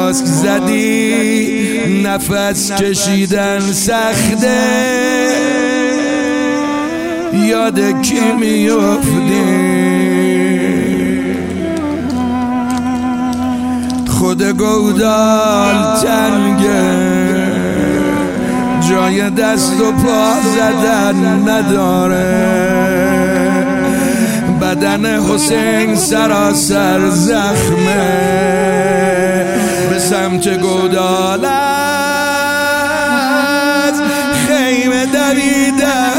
ماسک زدی نفس کشیدن سخته، یاد کی میافتی؟ خود گودال تنگه، جای دست و پا زدن نداره، بدن حسین سراسر زخمه، به سمت گودال از خیمه دویدم